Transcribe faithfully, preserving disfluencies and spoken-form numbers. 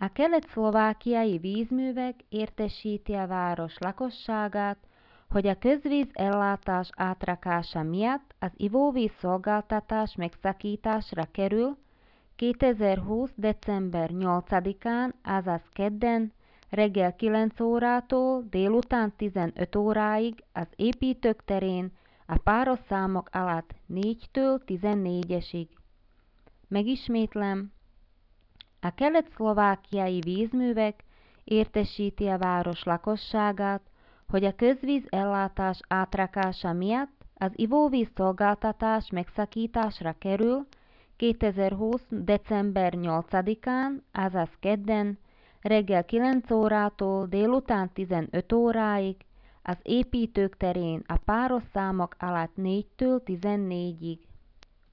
A kelet-szlovákiai vízművek értesíti a város lakosságát, hogy a közvíz ellátás átrakása miatt az ivóvíz szolgáltatás megszakításra kerül kétezer-húsz. december nyolcadikán, azaz kedden, reggel kilenc órától délután tizenöt óráig az építők terén a páros számok alatt négytől tizennégyesig. Megismétlem, a kelet-szlovákiai vízművek értesíti a város lakosságát, hogy a közvíz ellátás átrakása miatt az ivóvíz szolgáltatás megszakításra kerül kétezer-húsz. december nyolcadikán, azaz kedden, reggel kilenc órától délután tizenöt óráig az építők terén a páros számok alatt négytől tizennégyig.